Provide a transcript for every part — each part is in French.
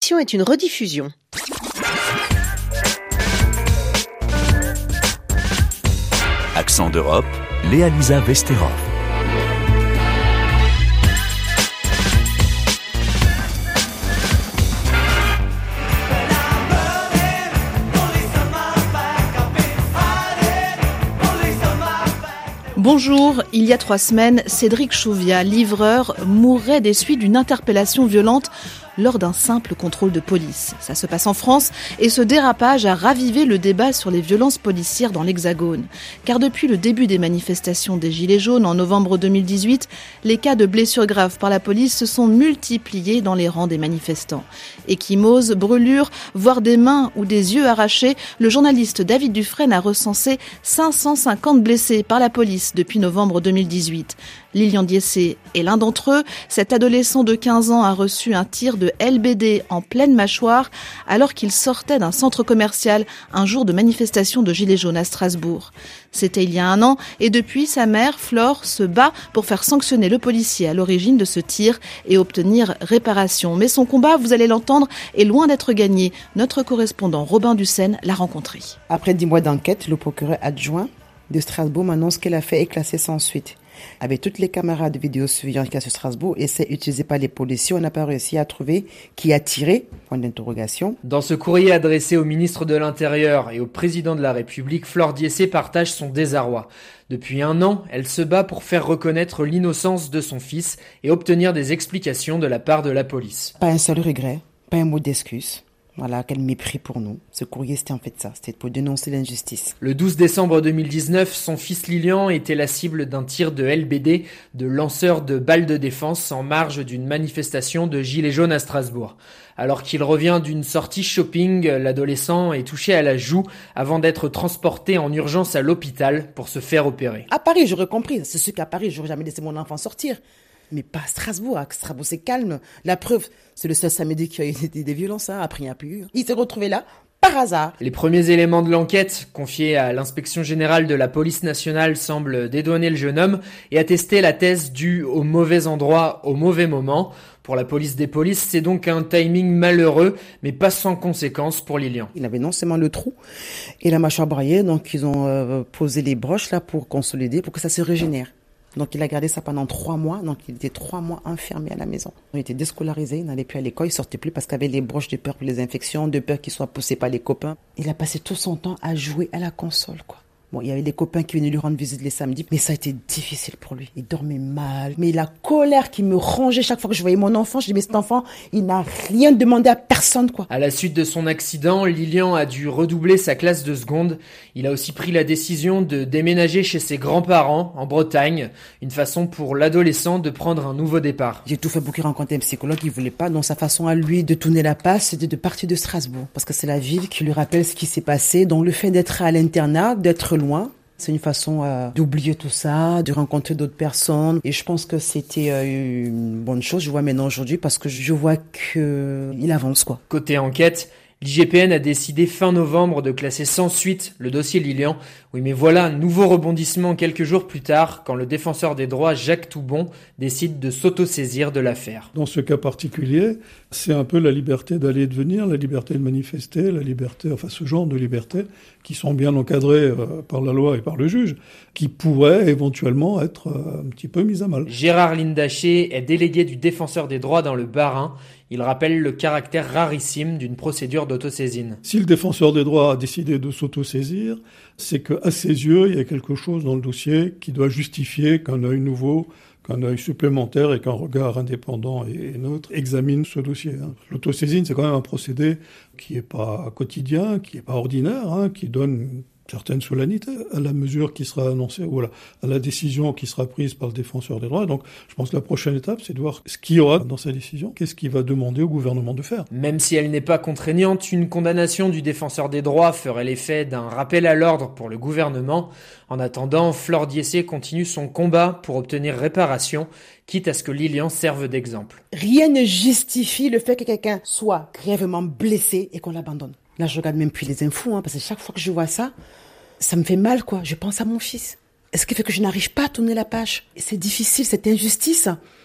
émission est une rediffusion. Accent d'Europe, Léa-Lisa Vesterov. Bonjour, il y a 3 semaines, Cédric Chouviat, livreur, mourait des suites d'une interpellation violente lors d'un simple contrôle de police. Ça se passe en France et ce dérapage a ravivé le débat sur les violences policières dans l'Hexagone. Car depuis le début des manifestations des Gilets jaunes en novembre 2018, les cas de blessures graves par la police se sont multipliés dans les rangs des manifestants. Ecchymoses, brûlures, voire des mains ou des yeux arrachés, le journaliste David Dufresne a recensé 550 blessés par la police depuis novembre 2018. Lilian Diessé est l'un d'entre eux. Cet adolescent de 15 ans a reçu un tir de LBD en pleine mâchoire alors qu'il sortait d'un centre commercial un jour de manifestation de Gilets jaunes à Strasbourg. C'était il y a 1 an et depuis, sa mère, Flore, se bat pour faire sanctionner le policier à l'origine de ce tir et obtenir réparation. Mais son combat, vous allez l'entendre, est loin d'être gagné. Notre correspondant Robin Dussen l'a rencontré. Après 10 mois d'enquête, le procureur adjoint de Strasbourg m'annonce que l'affaire est classée sans suite. Avec toutes les caméras de vidéosurveillance qu'il y a sur Strasbourg et c'est utilisé par les policiers, on n'a pas réussi à trouver qui a tiré, point d'interrogation. Dans ce courrier adressé au ministre de l'Intérieur et au président de la République, Flore Diessé partage son désarroi. Depuis 1 an, elle se bat pour faire reconnaître l'innocence de son fils et obtenir des explications de la part de la police. Pas un seul regret, pas un mot d'excuse. Voilà, quel mépris pour nous. Ce courrier, c'était en fait ça. C'était pour dénoncer l'injustice. Le 12 décembre 2019, son fils Lilian était la cible d'un tir de LBD, de lanceur de balles de défense en marge d'une manifestation de Gilets jaunes à Strasbourg. Alors qu'il revient d'une sortie shopping, l'adolescent est touché à la joue avant d'être transporté en urgence à l'hôpital pour se faire opérer. À Paris, j'aurais compris. C'est sûr qu'à Paris, j'aurais jamais laissé mon enfant sortir. Mais pas à Strasbourg. À Strasbourg, c'est calme. La preuve, c'est le seul samedi qu'il y a eu des violences. Après, il n'y a plus eu. Il s'est retrouvé là, par hasard. Les premiers éléments de l'enquête, confiés à l'inspection générale de la police nationale, semblent dédouaner le jeune homme et attester la thèse du « au mauvais endroit, au mauvais moment ». Pour la police des polices, c'est donc un timing malheureux, mais pas sans conséquences pour Lilian. Il avait non seulement le trou et la mâchoire braillée, donc ils ont posé les broches là pour consolider, pour que ça se régénère. Donc il a gardé ça pendant 3 mois, donc il était 3 mois enfermé à la maison. Il était déscolarisé, il n'allait plus à l'école, il sortait plus parce qu'il avait les broches de peur pour les infections, de peur qu'il soit poussé par les copains. Il a passé tout son temps à jouer à la console, quoi. Bon, il y avait des copains qui venaient lui rendre visite les samedis, mais ça a été difficile pour lui. Il dormait mal. Mais la colère qui me rongeait chaque fois que je voyais mon enfant, je dis mais cet enfant, il n'a rien demandé à personne, quoi. À la suite de son accident, Lilian a dû redoubler sa classe de seconde. Il a aussi pris la décision de déménager chez ses grands-parents, en Bretagne. Une façon pour l'adolescent de prendre un nouveau départ. J'ai tout fait pour qu'il rencontre un psychologue, il voulait pas. Donc sa façon à lui de tourner la page, c'était de partir de Strasbourg. Parce que c'est la ville qui lui rappelle ce qui s'est passé. Donc le fait d'être à l'internat, d'être loin, c'est une façon d'oublier tout ça, de rencontrer d'autres personnes. Et je pense que c'était une bonne chose. Je vois maintenant aujourd'hui parce que je vois qu'il avance, quoi. Côté enquête, l'IGPN a décidé fin novembre de classer sans suite le dossier Lilian. Oui, mais voilà un nouveau rebondissement quelques jours plus tard quand le défenseur des droits Jacques Toubon décide de s'autosaisir de l'affaire. Dans ce cas particulier, c'est un peu la liberté d'aller et de venir, la liberté de manifester, la liberté, enfin ce genre de liberté qui sont bien encadrées par la loi et par le juge, qui pourraient éventuellement être un petit peu mises à mal. Gérard Lindaché est délégué du défenseur des droits dans le Bas-Rhin. Il rappelle le caractère rarissime d'une procédure d'autosaisine. Si le défenseur des droits a décidé de s'autosaisir, c'est qu'à ses yeux, il y a quelque chose dans le dossier qui doit justifier qu'un œil nouveau, qu'un œil supplémentaire et qu'un regard indépendant et neutre examine ce dossier. L'autosaisine, c'est quand même un procédé qui n'est pas quotidien, qui n'est pas ordinaire, qui donne certaine solennité à la mesure qui sera annoncée ou à la décision qui sera prise par le défenseur des droits. Donc, je pense que la prochaine étape, c'est de voir ce qu'il y aura dans sa décision, qu'est-ce qu'il va demander au gouvernement de faire. Même si elle n'est pas contraignante, une condamnation du défenseur des droits ferait l'effet d'un rappel à l'ordre pour le gouvernement. En attendant, Flore Diessé continue son combat pour obtenir réparation, quitte à ce que Lilian serve d'exemple. Rien ne justifie le fait que quelqu'un soit grièvement blessé et qu'on l'abandonne. Là, je regarde même plus les infos, parce que chaque fois que je vois ça, ça me fait mal, quoi. Je pense à mon fils. Est-ce qui fait que je n'arrive pas à tourner la page? C'est difficile, cette injustice.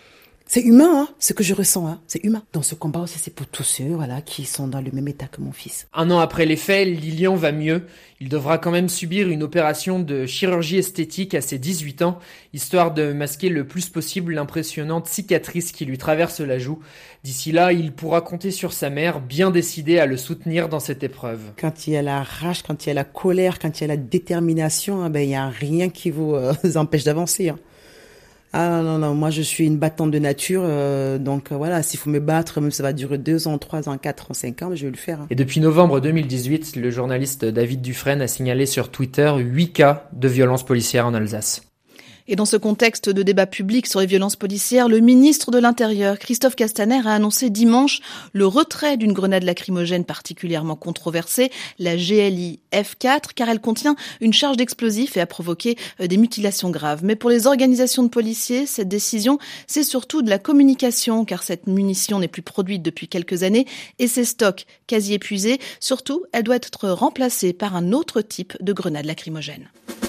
C'est humain, hein, ce que je ressens, hein, c'est humain. Dans ce combat aussi, c'est pour tous ceux, qui sont dans le même état que mon fils. 1 an après les faits, Lilian va mieux. Il devra quand même subir une opération de chirurgie esthétique à ses 18 ans, histoire de masquer le plus possible l'impressionnante cicatrice qui lui traverse la joue. D'ici là, il pourra compter sur sa mère, bien décidée à le soutenir dans cette épreuve. Quand il y a la rage, quand il y a la colère, quand il y a la détermination, il n'y a rien qui vous empêche d'avancer. Hein. Ah non, moi je suis une battante de nature, donc s'il faut me battre, même ça va durer 2 ans, 3 ans, 4 ans, 5 ans, je vais le faire. Hein. Et depuis novembre 2018, le journaliste David Dufresne a signalé sur Twitter 8 cas de violences policières en Alsace. Et dans ce contexte de débat public sur les violences policières, le ministre de l'Intérieur, Christophe Castaner, a annoncé dimanche le retrait d'une grenade lacrymogène particulièrement controversée, la GLI F4, car elle contient une charge d'explosifs et a provoqué des mutilations graves. Mais pour les organisations de policiers, cette décision, c'est surtout de la communication, car cette munition n'est plus produite depuis quelques années et ses stocks quasi épuisés. Surtout, elle doit être remplacée par un autre type de grenade lacrymogène.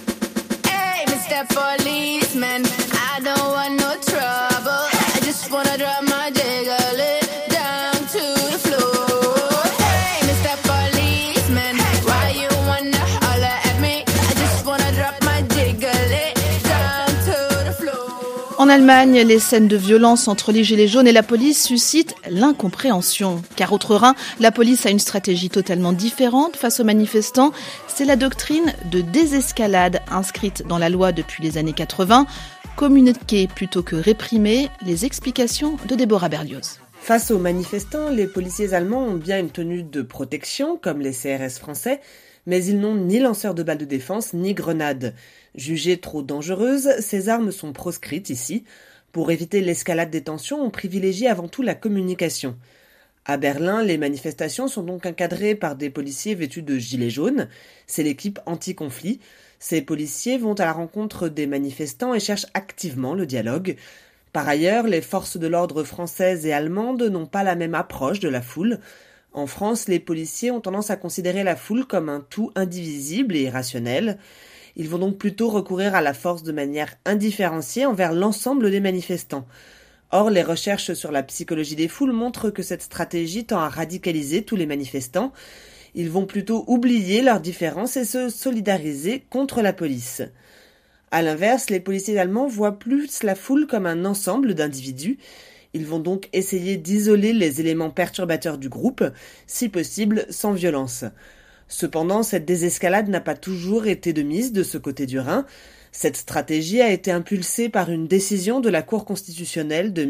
Mr. Policeman, I don't want no trouble. I just wanna drop my jiggle down to the floor. Hey, Mr. Policeman, why you wanna holler at me? I just wanna drop my jiggle down to the floor. En Allemagne, les scènes de violence entre les gilets jaunes et la police suscitent l'incompréhension. Car outre-Rhin, la police a une stratégie totalement différente face aux manifestants. C'est la doctrine de désescalade inscrite dans la loi depuis les années 80. Communiquer plutôt que réprimer, les explications de Déborah Berlioz. Face aux manifestants, les policiers allemands ont bien une tenue de protection, comme les CRS français, mais ils n'ont ni lanceurs de balles de défense, ni grenades. Jugées trop dangereuses, ces armes sont proscrites ici. Pour éviter l'escalade des tensions, on privilégie avant tout la communication. À Berlin, les manifestations sont donc encadrées par des policiers vêtus de gilets jaunes. C'est l'équipe anti-conflit. Ces policiers vont à la rencontre des manifestants et cherchent activement le dialogue. Par ailleurs, les forces de l'ordre françaises et allemandes n'ont pas la même approche de la foule. En France, les policiers ont tendance à considérer la foule comme un tout indivisible et irrationnel. Ils vont donc plutôt recourir à la force de manière indifférenciée envers l'ensemble des manifestants. Or, les recherches sur la psychologie des foules montrent que cette stratégie tend à radicaliser tous les manifestants. Ils vont plutôt oublier leurs différences et se solidariser contre la police. À l'inverse, les policiers allemands voient plus la foule comme un ensemble d'individus. Ils vont donc essayer d'isoler les éléments perturbateurs du groupe, si possible sans violence. Cependant, cette désescalade n'a pas toujours été de mise de ce côté du Rhin. Cette stratégie a été impulsée par une décision de la Cour constitutionnelle de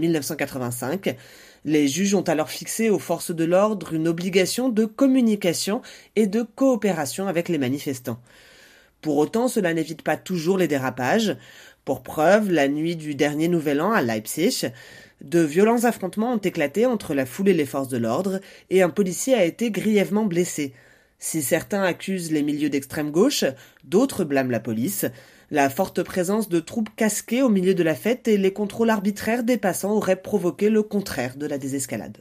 1985. Les juges ont alors fixé aux forces de l'ordre une obligation de communication et de coopération avec les manifestants. Pour autant, cela n'évite pas toujours les dérapages. Pour preuve, la nuit du dernier Nouvel An à Leipzig, de violents affrontements ont éclaté entre la foule et les forces de l'ordre et un policier a été grièvement blessé. Si certains accusent les milieux d'extrême gauche, d'autres blâment la police. La forte présence de troupes casquées au milieu de la fête et les contrôles arbitraires des passants auraient provoqué le contraire de la désescalade.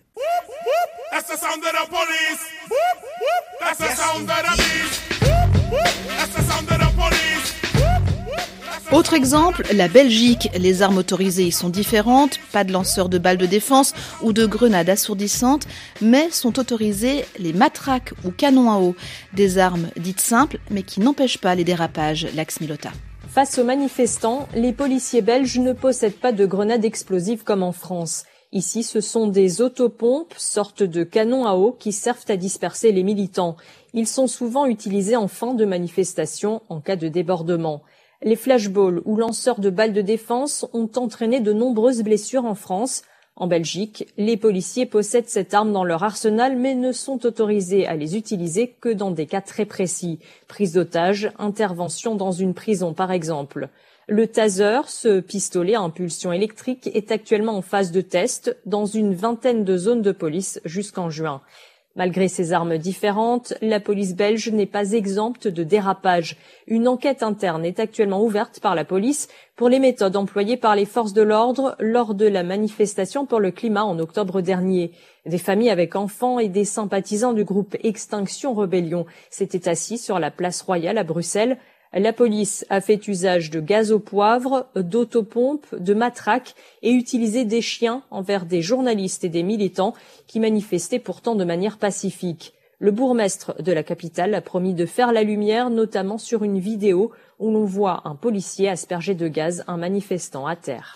Autre exemple, la Belgique. Les armes autorisées y sont différentes, pas de lanceurs de balles de défense ou de grenades assourdissantes, mais sont autorisées les matraques ou canons à eau, des armes dites simples mais qui n'empêchent pas les dérapages, Lax Milota. Face aux manifestants, les policiers belges ne possèdent pas de grenades explosives comme en France. Ici, ce sont des autopompes, sortes de canons à eau qui servent à disperser les militants. Ils sont souvent utilisés en fin de manifestation en cas de débordement. Les flashballs ou lanceurs de balles de défense ont entraîné de nombreuses blessures en France. En Belgique, les policiers possèdent cette arme dans leur arsenal mais ne sont autorisés à les utiliser que dans des cas très précis. Prise d'otage, intervention dans une prison par exemple. Le taser, ce pistolet à impulsion électrique, est actuellement en phase de test dans une vingtaine de zones de police jusqu'en juin. Malgré ces armes différentes, la police belge n'est pas exempte de dérapage. Une enquête interne est actuellement ouverte par la police pour les méthodes employées par les forces de l'ordre lors de la manifestation pour le climat en octobre dernier. Des familles avec enfants et des sympathisants du groupe Extinction Rebellion s'étaient assis sur la place Royale à Bruxelles. La police a fait usage de gaz au poivre, d'autopompes, de matraques et utilisé des chiens envers des journalistes et des militants qui manifestaient pourtant de manière pacifique. Le bourgmestre de la capitale a promis de faire la lumière, notamment sur une vidéo où l'on voit un policier asperger de gaz un manifestant à terre.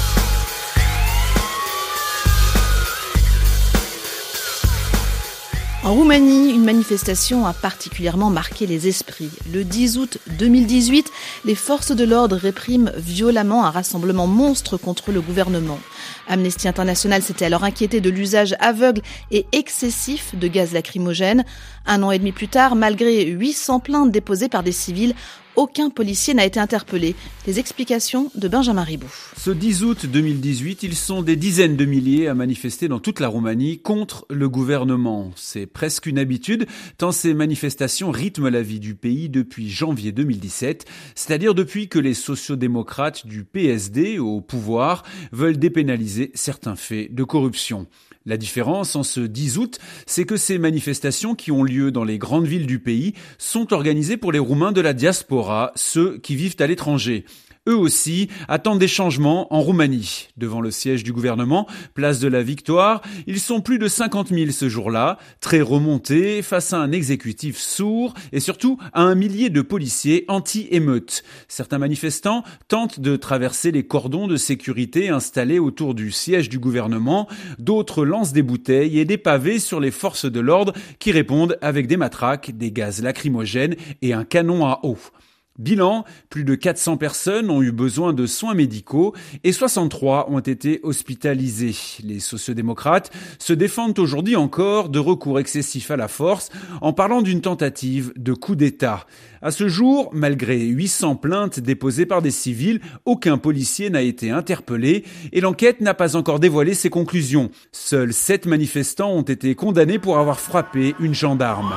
En Roumanie, une manifestation a particulièrement marqué les esprits. Le 10 août 2018, les forces de l'ordre répriment violemment un rassemblement monstre contre le gouvernement. Amnesty International s'était alors inquiété de l'usage aveugle et excessif de gaz lacrymogène. 1 an et demi plus tard, malgré 800 plaintes déposées par des civils, aucun policier n'a été interpellé. Les explications de Benjamin Ribou. Ce 10 août 2018, ils sont des dizaines de milliers à manifester dans toute la Roumanie contre le gouvernement. C'est presque une habitude, tant ces manifestations rythment la vie du pays depuis janvier 2017, c'est-à-dire depuis que les sociodémocrates du PSD au pouvoir veulent dépénaliser certains faits de corruption. La différence en ce 10 août, c'est que ces manifestations qui ont lieu dans les grandes villes du pays sont organisées pour les Roumains de la diaspora, ceux qui vivent à l'étranger. Eux aussi attendent des changements en Roumanie. Devant le siège du gouvernement, place de la Victoire, ils sont plus de 50 000 ce jour-là, très remontés face à un exécutif sourd et surtout à un millier de policiers anti-émeutes. Certains manifestants tentent de traverser les cordons de sécurité installés autour du siège du gouvernement. D'autres lancent des bouteilles et des pavés sur les forces de l'ordre qui répondent avec des matraques, des gaz lacrymogènes et un canon à eau. Bilan, plus de 400 personnes ont eu besoin de soins médicaux et 63 ont été hospitalisés. Les sociodémocrates se défendent aujourd'hui encore de recours excessif à la force en parlant d'une tentative de coup d'État. À ce jour, malgré 800 plaintes déposées par des civils, aucun policier n'a été interpellé et l'enquête n'a pas encore dévoilé ses conclusions. Seuls 7 manifestants ont été condamnés pour avoir frappé une gendarme.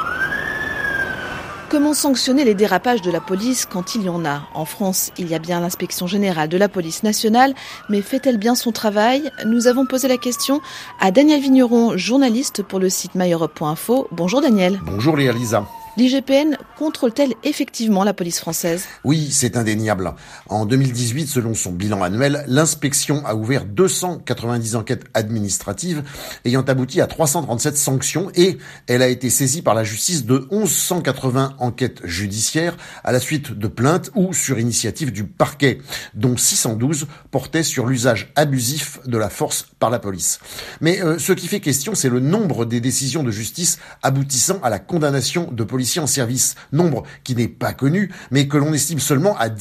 Comment sanctionner les dérapages de la police quand il y en a ? En France, il y a bien l'inspection générale de la police nationale, mais fait-elle bien son travail ? Nous avons posé la question à Daniel Vigneron, journaliste pour le site myeurope.info. Bonjour Daniel. Bonjour Léa Lisa. L'IGPN contrôle-t-elle effectivement la police française ? Oui, c'est indéniable. En 2018, selon son bilan annuel, l'inspection a ouvert 290 enquêtes administratives ayant abouti à 337 sanctions et elle a été saisie par la justice de 1180 enquêtes judiciaires à la suite de plaintes ou sur initiative du parquet, dont 612 portaient sur l'usage abusif de la force par la police. Mais ce qui fait question, c'est le nombre des décisions de justice aboutissant à la condamnation de policiers en service, nombre qui n'est pas connu, mais que l'on estime seulement à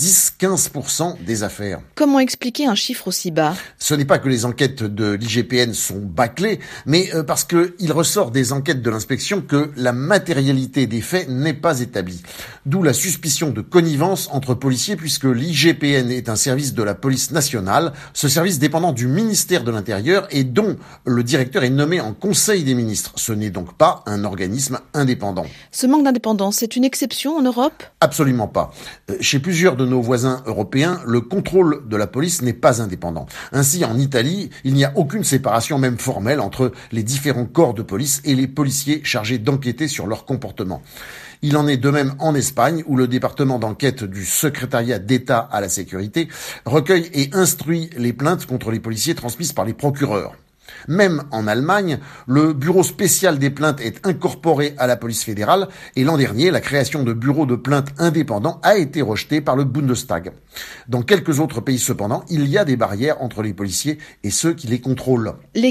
10-15% des affaires. Comment expliquer un chiffre aussi bas ? Ce n'est pas que les enquêtes de l'IGPN sont bâclées, mais parce qu'il ressort des enquêtes de l'inspection que la matérialité des faits n'est pas établie. D'où la suspicion de connivence entre policiers, puisque l'IGPN est un service de la police nationale, ce service dépendant du ministère de l'Intérieur et dont le directeur est nommé en Conseil des ministres. Ce n'est donc pas un organisme indépendant. Ce manque d'indépendance, c'est une exception en Europe ? Absolument pas. Chez plusieurs de nos voisins européens, le contrôle de la police n'est pas indépendant. Ainsi, en Italie, il n'y a aucune séparation, même formelle, entre les différents corps de police et les policiers chargés d'enquêter sur leur comportement. Il en est de même en Espagne, où le département d'enquête du secrétariat d'État à la sécurité recueille et instruit les plaintes contre les policiers transmises par les procureurs. Même en Allemagne, le bureau spécial des plaintes est incorporé à la police fédérale et l'an dernier, la création de bureaux de plaintes indépendants a été rejetée par le Bundestag. Dans quelques autres pays cependant, il y a des barrières entre les policiers et ceux qui les contrôlent. Lesquels ?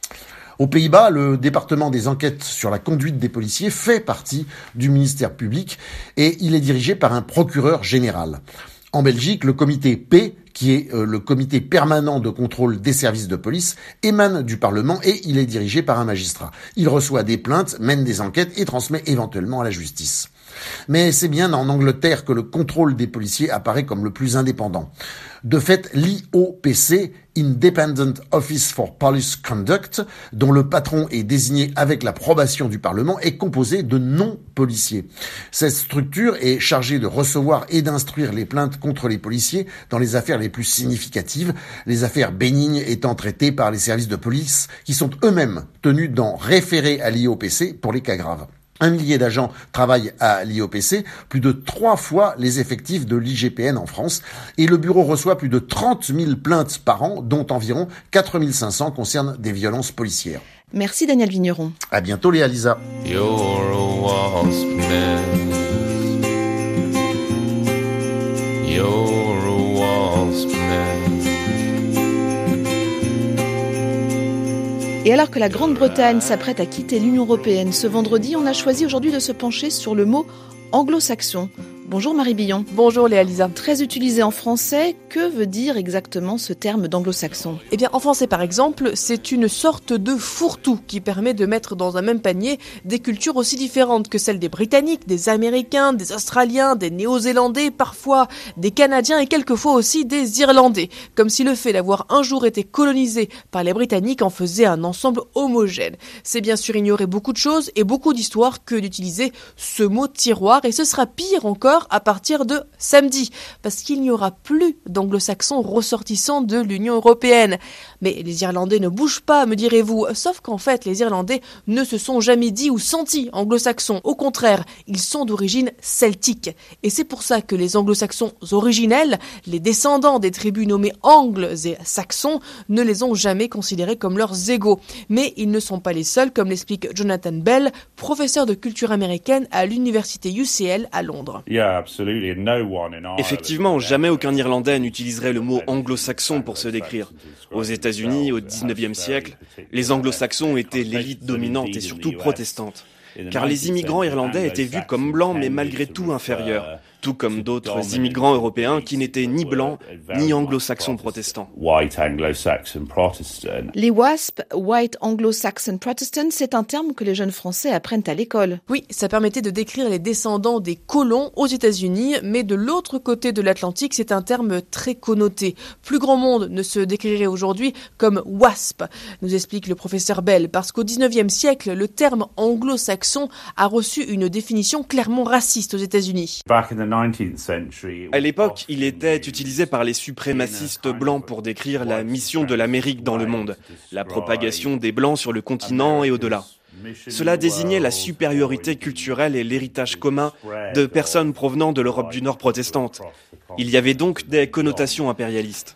Aux Pays-Bas, le département des enquêtes sur la conduite des policiers fait partie du ministère public et il est dirigé par un procureur général. En Belgique, le comité P, qui est le comité permanent de contrôle des services de police, émane du Parlement et il est dirigé par un magistrat. Il reçoit des plaintes, mène des enquêtes et transmet éventuellement à la justice. Mais c'est bien en Angleterre que le contrôle des policiers apparaît comme le plus indépendant. De fait, l'IOPC, Independent Office for Police Conduct, dont le patron est désigné avec l'approbation du Parlement, est composé de non-policiers. Cette structure est chargée de recevoir et d'instruire les plaintes contre les policiers dans les affaires les plus significatives, les affaires bénignes étant traitées par les services de police qui sont eux-mêmes tenus d'en référer à l'IOPC pour les cas graves. 1 millier d'agents travaillent à l'IOPC, plus de 3 fois les effectifs de l'IGPN en France. Et le bureau reçoit plus de 30 000 plaintes par an, dont environ 4 500 concernent des violences policières. Merci Daniel Vigneron. À bientôt Léa Lisa. Et alors que la Grande-Bretagne s'apprête à quitter l'Union européenne ce vendredi, on a choisi aujourd'hui de se pencher sur le mot anglo-saxon. Bonjour Marie Billon. Bonjour Léa Lisa. Très utilisé en français, que veut dire exactement ce terme d'anglo-saxon ? Eh bien en français par exemple, c'est une sorte de fourre-tout qui permet de mettre dans un même panier des cultures aussi différentes que celles des Britanniques, des Américains, des Australiens, des Néo-Zélandais, parfois des Canadiens et quelquefois aussi des Irlandais. Comme si le fait d'avoir un jour été colonisé par les Britanniques en faisait un ensemble homogène. C'est bien sûr ignorer beaucoup de choses et beaucoup d'histoires que d'utiliser ce mot tiroir, et ce sera pire encore à partir de samedi, parce qu'il n'y aura plus d'anglo-saxons ressortissants de l'Union européenne. Mais les Irlandais ne bougent pas, me direz-vous, sauf qu'en fait, les Irlandais ne se sont jamais dit ou sentis anglo-saxons. Au contraire, ils sont d'origine celtique. Et c'est pour ça que les anglo-saxons originels, les descendants des tribus nommées angles et saxons, ne les ont jamais considérés comme leurs égaux. Mais ils ne sont pas les seuls, comme l'explique Jonathan Bell, professeur de culture américaine à l'université UCL à Londres. Effectivement, jamais aucun Irlandais n'utiliserait le mot anglo-saxon pour se décrire. Aux États-Unis, au XIXe siècle, les anglo-saxons étaient l'élite dominante et surtout protestante. Car les immigrants irlandais étaient vus comme blancs mais malgré tout inférieurs, tout comme d'autres immigrants européens qui n'étaient ni blancs ni anglo-saxons protestants. Les WASP, White Anglo-Saxon Protestants, c'est un terme que les jeunes Français apprennent à l'école. Oui, ça permettait de décrire les descendants des colons aux États-Unis, mais de l'autre côté de l'Atlantique, c'est un terme très connoté. Plus grand monde ne se décrirait aujourd'hui comme WASP, nous explique le professeur Bell, parce qu'au XIXe siècle, le terme anglo-saxon a reçu une définition clairement raciste aux États-Unis. À l'époque, il était utilisé par les suprémacistes blancs pour décrire la mission de l'Amérique dans le monde, la propagation des blancs sur le continent et au-delà. Cela désignait la supériorité culturelle et l'héritage commun de personnes provenant de l'Europe du Nord protestante. Il y avait donc des connotations impérialistes.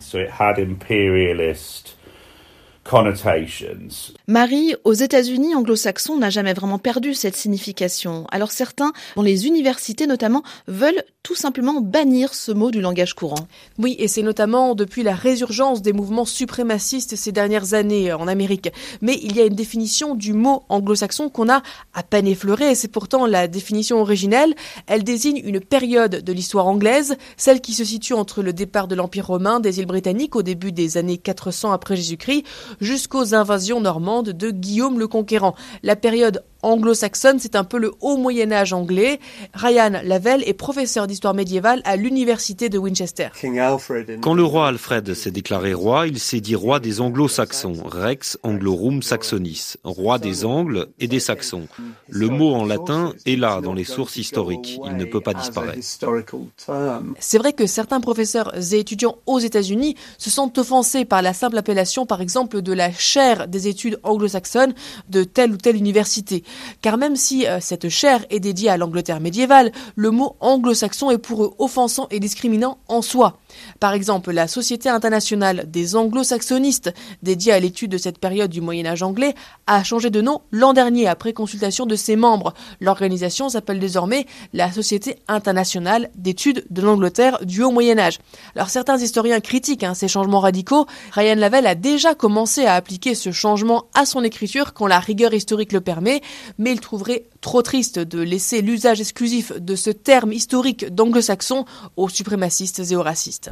Marie, aux États-Unis, anglo-saxon n'a jamais vraiment perdu cette signification. Alors certains, dans les universités notamment, veulent tout simplement bannir ce mot du langage courant. Oui, et c'est notamment depuis la résurgence des mouvements suprémacistes ces dernières années en Amérique. Mais il y a une définition du mot anglo-saxon qu'on a à peine effleurée, et c'est pourtant la définition originelle. Elle désigne une période de l'histoire anglaise, celle qui se situe entre le départ de l'Empire romain des îles britanniques au début des années 400 après Jésus-Christ, jusqu'aux invasions normandes de Guillaume le Conquérant. La période anglo-saxonne, c'est un peu le haut Moyen-Âge anglais. Ryan Lavelle est professeur d'histoire médiévale à l'université de Winchester. Quand le roi Alfred s'est déclaré roi, il s'est dit roi des anglo-saxons, Rex Anglorum Saxonis, roi des Angles et des Saxons. Le mot en latin est là dans les sources historiques, il ne peut pas disparaître. C'est vrai que certains professeurs et étudiants aux États-Unis se sentent offensés par la simple appellation, par exemple, de la chaire des études anglo-saxonnes de telle ou telle université. Car même si cette chaire est dédiée à l'Angleterre médiévale, le mot anglo-saxon est pour eux offensant et discriminant en soi. Par exemple, la Société internationale des anglo-saxonistes, dédiée à l'étude de cette période du Moyen-Âge anglais, a changé de nom l'an dernier après consultation de ses membres. L'organisation s'appelle désormais la Société internationale d'études de l'Angleterre du Haut Moyen-Âge. Alors certains historiens critiquent ces changements radicaux. Ryan Lavelle a déjà commencé à appliquer ce changement à son écriture quand la rigueur historique le permet, mais il trouverait trop triste de laisser l'usage exclusif de ce terme historique d'anglo-saxon aux suprémacistes et aux racistes.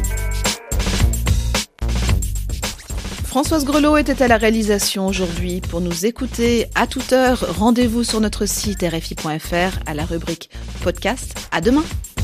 Françoise Grelot était à la réalisation aujourd'hui. Pour nous écouter à toute heure, rendez-vous sur notre site rfi.fr à la rubrique podcast. À demain.